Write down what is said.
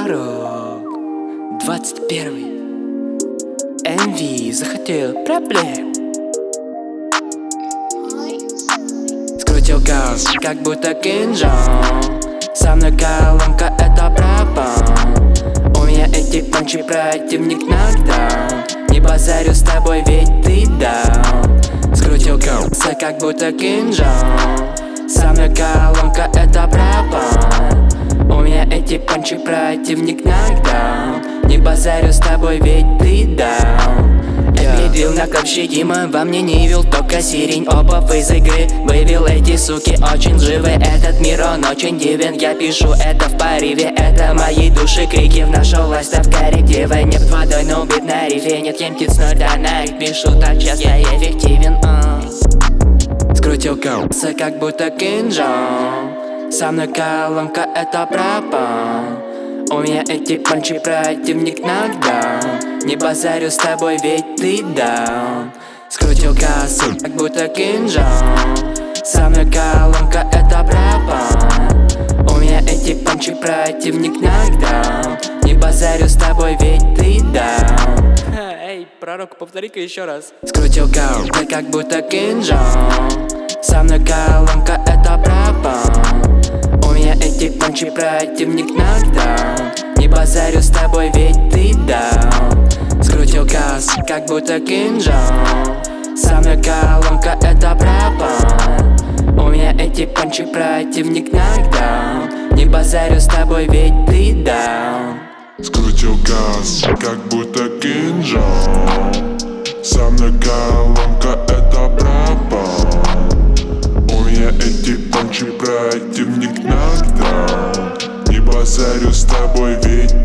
Пророк 21. Envy захотел проблем. Скрутил газ, как будто кинжал. Со мной колонка, это пропал. У меня эти панчи, противник нокдаун. Не базарю с тобой, ведь ты даун. Скрутил газ, как будто кинжал. Со мной колонка, это пропал. У меня эти панчи, противник нокдаун. Не базарю с тобой, ведь ты даун. Объявил на ковше Дима, во мне не вил, только сирень. Оба из игры вывел, эти суки очень живы. Этот мир, он очень дивен, я пишу это в порыве. Это моей души крики, вношу власть в коррективы. Нет водой, но убит на рифе, нет птиц, но да на их пишу, так сейчас я эффективен. Скрутил колеса, как будто кинжал. Со мной колонка, это пропал. У меня эти панчи, противник нокдаун. Не базарю с тобой, ведь ты даун. Скрутил кассу, как будто кинжал. Со мной колонка, это пропал. У меня эти панчи, противник нокдаун. Не базарю с тобой, ведь ты даун. Эй, пророк, повтори-ка еще раз. Скрутил кассу, как будто кинжал. Со мной колонка, это пропал. У меня эти панчи, противник нокдаун. Не базарю с тобой, ведь ты даун. Скрутил газ, как будто кинжал. Со мной колонка, это пропал. У меня эти панчи, противник нокдаун. Не базарю с тобой, ведь ты даун. Скрутил газ, как будто кинжал. Со мной колонка, это пропал. У меня эти панчи, противник нокдаун. Не базарю с тобой, ведь